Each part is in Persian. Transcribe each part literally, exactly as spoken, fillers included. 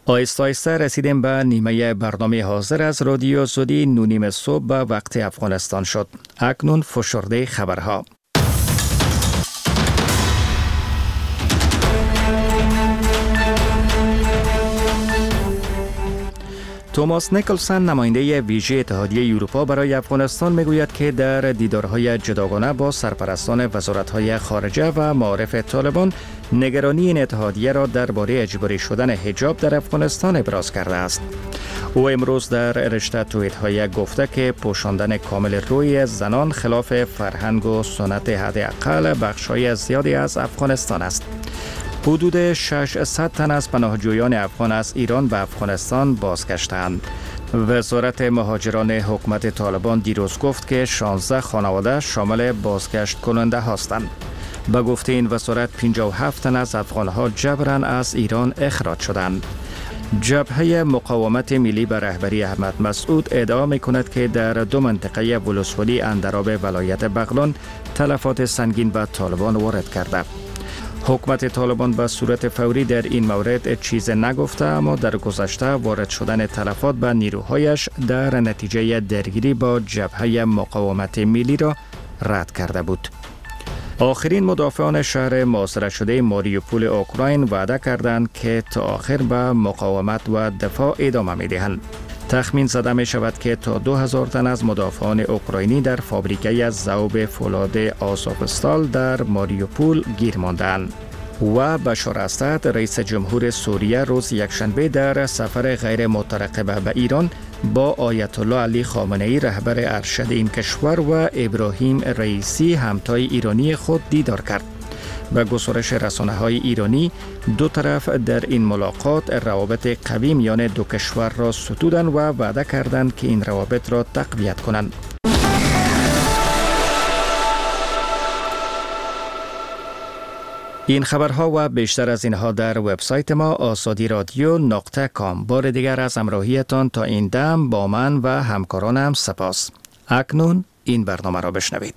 آیسته آیسته رسیدیم به نیمه برنامه حاضر از رادیو زودی نونیم صبح به وقت افغانستان شد. اکنون فشرده خبرها. توماس نیکلسن نماینده ویژه اتحادیه اروپا برای افغانستان میگوید که در دیدارهای جداگانه با سرپرستان وزارت‌های خارجه و معارف طالبان نگرانی این اتحادیه را درباره اجباری شدن حجاب در افغانستان ابراز کرده است. او امروز در رشته توییت‌های گفته که پوشاندن کامل روی زنان خلاف فرهنگ و سنت حداقل بخش‌های زیادی از افغانستان است. حدود ششصد تن از پناهجویان افغان از ایران به افغانستان بازگشتند. وزارت مهاجران حکومت طالبان دیروز گفت که شانزده خانواده شامل بازگشت کننده هستند. به گفته این وزارت پنجاه و هفت تن از افغانها جبراً از ایران اخراج شدند. جبهه مقاومت ملی به رهبری احمد مسعود ادعا می‌کند که در دو منطقه ولسوالی اندراب ولایت بغلان تلفات سنگین به طالبان وارد کرده. حکومت طالبان به صورت فوری در این مورد چیز نگفته، اما در گذشته وارد شدن تلفات به نیروهایش در نتیجه درگیری با جبهه مقاومت ملی را رد کرده بود. آخرین مدافعان شهر محاصره شده ماریوپول اوکراین وعده کردند که تا آخر به مقاومت و دفاع ادامه می‌دهند. تخمین زده می شود که تا دو هزار تن از مدافعان اوکراینی در فابریکه ذوب فولاد آزوفستال در ماریوپول گیر ماندند. و بشار اسد رئیس جمهور سوریه روز یکشنبه در سفر غیر مترقبه به ایران با آیت الله علی خامنه‌ای رهبر ارشد این کشور و ابراهیم رئیسی همتای ایرانی خود دیدار کرد. به گزارش رسانه‌های ایرانی، دو طرف در این ملاقات روابط قوی میان دو کشور را ستودند و وعده کردند که این روابط را تقویت کنند. این خبرها و بیشتر از اینها در وبسایت ما آزادی رادیو نقطه کام. بار دیگر از همراهیتان تا این دم با من و همکارانم سپاس. اکنون این برنامه را بشنوید.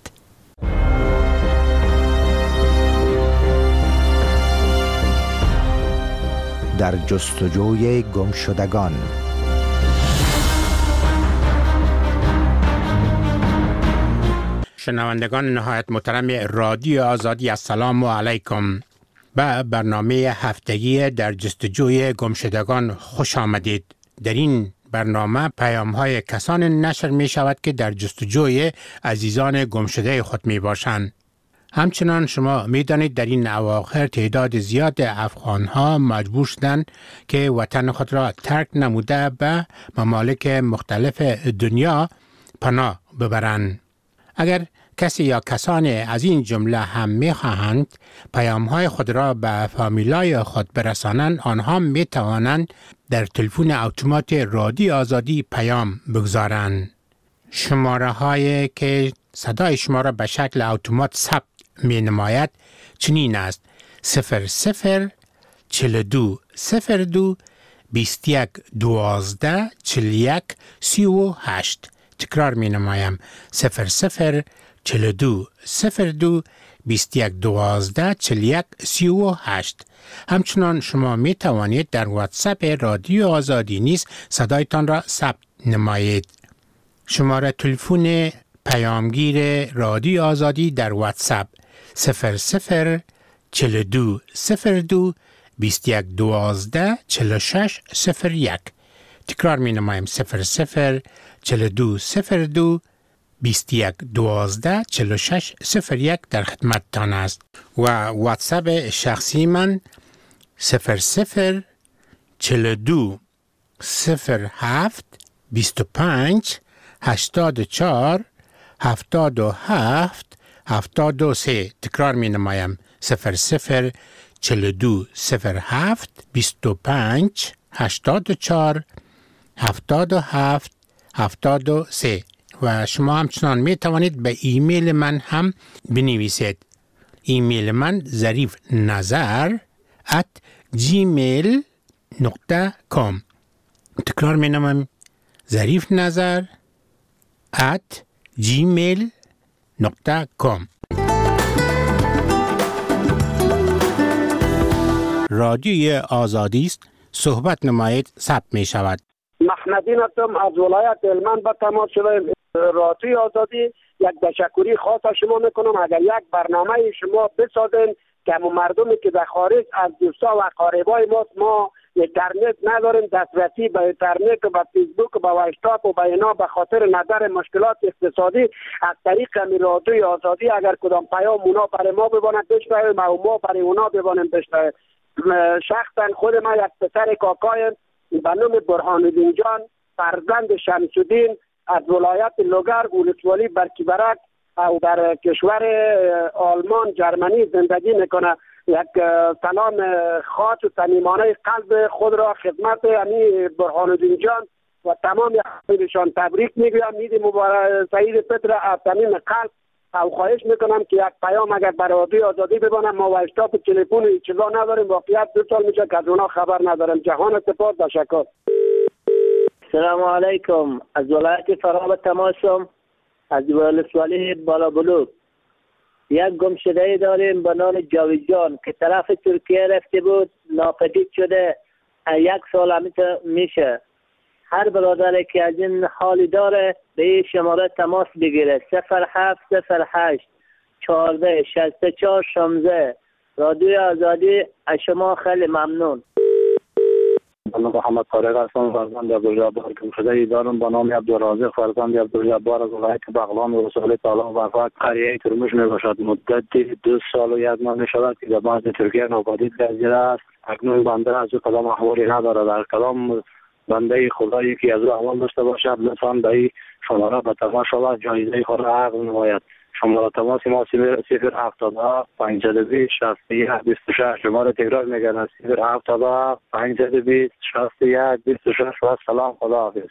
در جستجوی گمشدگان. شنوندگان نهایت محترم رادیو آزادی، السلام علیکم. به برنامه هفتگی در جستجوی گمشدگان خوش آمدید. در این برنامه پیام های کسان نشر می شود که در جستجوی عزیزان گمشده خود می باشند. همچنان شما می دانید در این اواخر تعداد زیاد افغان ها مجبور شدند که وطن خود را ترک نموده به ممالک مختلف دنیا پناه ببرند. اگر کسی یا کسان از این جمله هم می خواهند پیام های خود را به فامیلای خود برسانند، آنها می توانند در تلفن اتومات رادیو آزادی پیام بگذارند. شماره هایی که صدای شما را به شکل اتومات ثبت می نماید چنین است: صفر صفر چل دو صفر دو بیست یک دوازده چل یک سی و هشت. تکرار می نمایم: صفر صفر چل دو صفر دو بیست یک دوازده چل یک سی و هشت. همچنان شما می توانید در واتساپ رادیو آزادی نیز صدایتان را ثبت نمایید. شماره تلفن پیامگیر رادیو آزادی در واتساپ صفر صفر چل دو صفر دو بیست یک دوازده چل شش صفر یک. تکرار می نمایم: صفر صفر چل دو صفر دو بیست یک دوازده چل شش صفر یک در خدمت تان است. و واتساپ شخصی من صفر صفر چل دو صفر هفت بیست و پنج هشتاد و چهار هفتاد و هفت هفتاد و سه. تکرار می نمایم: صفر صفر چل دو صفر هفت بیست و پنج هشتاد و چهار هفتاد و هفت هفتاد و سه. و شما همچنان می توانید به ایمیل من هم بنویسید. ایمیل من ظریف نظر ات جیمیل نقطه کام. تکرار می نمایم: ظریف نظر ات جیمیل نقطه کام. رادیوی آزادی است، صحبت نمایید ثبت می شود. محمدین هستم از ولایت هلمند به تماس شده. رادیوی آزادی یک تشکری خاص از شما میکنم. اگر یک برنامه شما بسازین که مردمی که در خارج از دوستا و اقاربای ما ما اینترنت نداریم، دسترسی به اینترنت و به فیسبوک و به واتساپ و به اینا به خاطر نظر مشکلات اقتصادی از طریق رادیوی آزادی اگر کدام پیام اونا برای ما ببانند بشنویم و ما برای اونا ببانیم بشنویم. شخصا خود ما یک پسر کاکایم به نام برهان‌الدین جان فرزند شمس‌الدین از ولایت لوگر ولسوالی برکیبرک او در کشور آلمان جرمنی زندگی میکنه. یک سلام خاص و صمیمانه قلب خود را خدمت امی برهان‌الدین جان و تمام اهالیشان تبریک میگویم. عید مبارک سعید فطر از صمیم قلب. او خواهش میکنم که یک پیام اگر برای رادیوی آزادی ببانم ما واتساپ تلفن هیچ چیزا نداریم. واقعیت دو سال میشه که از اونا خبر ندارم. جهان سپاس تشکر. سلام علیکم. از ولایت فرا تماسم از ولسوالی بالابلوک. یک گمشده داریم به نام جاوید جان که طرف ترکیه رفته بود ناپدید شده. یک سال همیشه میشه. هر برادری که از این حالی داره به این شماره تماس بگیره. صفر هفت صفر هشت چهارده شصت و چهار شانزده. رادیوی آزادی از شما خیلی ممنون. من محمد طارق هستم، فرزند عبدالجبار گمشده دارم به نام عبدالرازق فرزند عبدالجبار از ولایت بغلان و رسول تعالی و فقط قریه ترمش می باشد. مدت دو سال و یک ماه می شود که در بعض ترکیه ناپدید گردیده است. اکنون بنده از او کدام احوالی ندارد. در کدام بنده خدایی که از او احوال داشته باشد لطفاً به این شماره به تماس شود جایزه خود را عقد نماید. شماره تماس ما صفر هفتاد و هفت پانصد و بیست شصت و یک بیست و شش. شماره تکرار میگن صفر هفتاد و هفت پانصد و بیست شصت و یک بیست و شش. و سلام، خدا حافظ.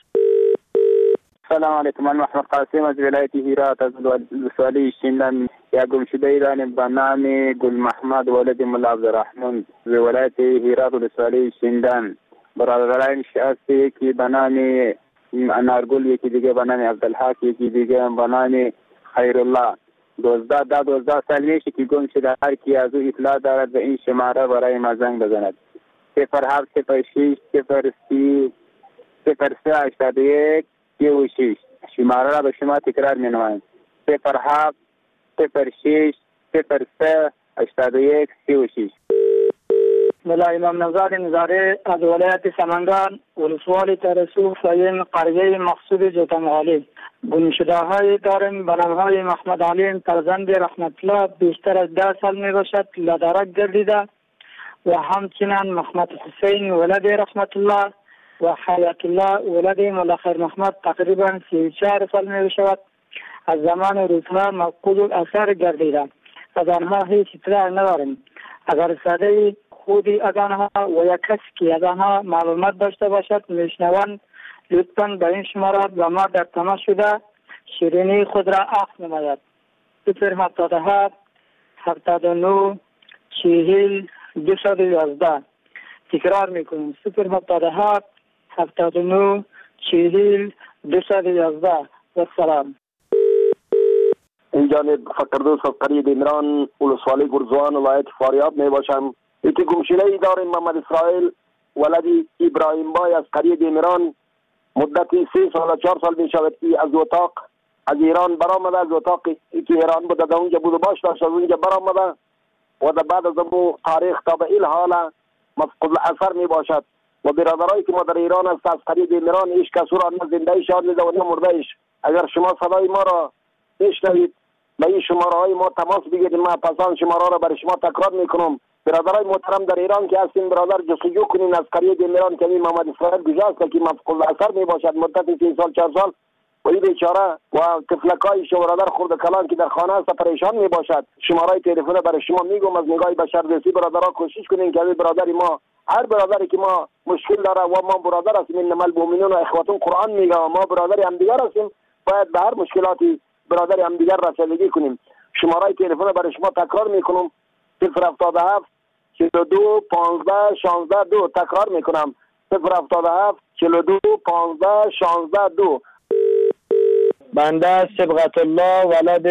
سلام علیکم. من محمد قاسم از ولایت هرات از ولسوالی شینلند. یک گمشده داریم به نام گل محمد ولد ملا عبدالرحمن از ولایت هرات ولسوالی شینلند. برادرانش هست، یکی به نام انارگل، یکی دیگه به نام عبدالحق، یکی دیگه به نام خیرالله. دوزده ده دوزده سال میشه که گم شده. هر کی از او اطلاع دارد به این شماره برای ما زنگ بزند. صفر هفت صفر شش صفر سی صفر سه هشتاد و یک سی و شش. شماره را به شما تکرار می نمایم. صفر هفت صفر شش صفر سه هشتاد و یک سی و شش. ملا امام نزار نزاره از ولایت سمنگان ولسوالی ترسو سایم قریه مقصود جوتنغالی. گمشده های داریم به نام های محمد علی فرزند رحمت الله بیشتر از ده سال می باشد لدرک گردیده و همچنین محمد حسین ولد رحمت الله و حیات الله ولد ملا خیر محمد تقریبا سی و چهار سال می باشد. از زمان روزها مفقود الاثر گردیده. از آنها هیچ اطلاع نداریم. اگر ساده خودی از آنها و یک کسی که از آنها معلومات داشته باشد میشنوند لطفاً به این شماره با ما در تماس شده شیرینی خود را عقد نماید. صفر هفتاد و هفت هفتاد و نه چهل دویست و یازده. تکرار میکنیم صفر هفتاد و هفت هفتاد و نه چهل دویست و یازده. و سلام. این جانب فقردوس از قریه دیمران ولسوالی گرزوان ولایت فاریاب می باشم. یکی گمشده ای داریم محمد اسرائیل ولدی ابراهیم بای از قریه دیمران. مدتی سه سال و چهار سال می شود که از اتاق از ایران برآمده. از اتاق که ایران بوده در اونجا بود و باش داشت از اونجا برآمده و در بعد از اون تاریخ تا به این حال مفقود الاثر می باشد. و برادرایی که ما در ایران است از قریه دیمران هیچ کس را نه زنده شاد میده و نه مرده ایش. اگر شما صدای ما را بشنوید به این شماره های ما تماس بگیرید. ما پسان شماره را برای شما تکرار میکنم. برادرای محترم در ایران که هستین برادر جستجو کنین از قریه دیمران که این محمد اسرائیل گجاست که مفقود الاثر می باشد مدت سه سال چهار سال و این بیچاره و طفلکای شو برادر خرد کلان که در خانه است پریشان می باشد. شماره تلفن برای شما میگم از نگاه بشر دوستی برادرها کوشش کنین که برادری ما هر برادری که ما مشکل داره و ما برادر هستیم انما المؤمنون اخوة قرآن میگه و ما برادر هم دیگر هستیم باید به هر مشکلاتی برادر هم دیگر رسیدگی کنیم. شماره تلفن برای شما تکرار میکنم صفر هفتاد و هفت چهل و دو پانزده شانزده دو. تکرار میکنم صفر هفتاد و هفت چهل و دو پانزده شانزده دو. بنده صبغت الله ولد